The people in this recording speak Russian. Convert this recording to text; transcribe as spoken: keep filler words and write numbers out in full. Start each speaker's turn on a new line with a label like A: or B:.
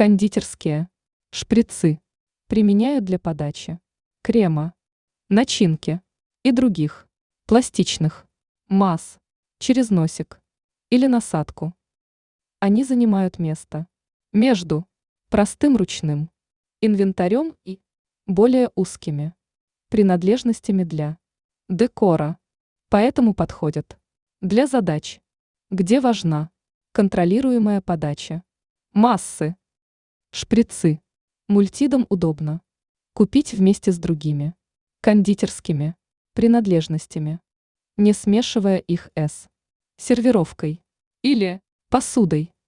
A: кондитерские, шприцы применяют для подачи крема, начинки и других пластичных масс через носик или насадку. Они занимают место между простым ручным инвентарем и более узкими принадлежностями для декора, поэтому подходят для задач, где важна контролируемая подача массы. Шприцы мультидом удобно купить вместе с другими кондитерскими принадлежностями, не смешивая их с сервировкой или посудой.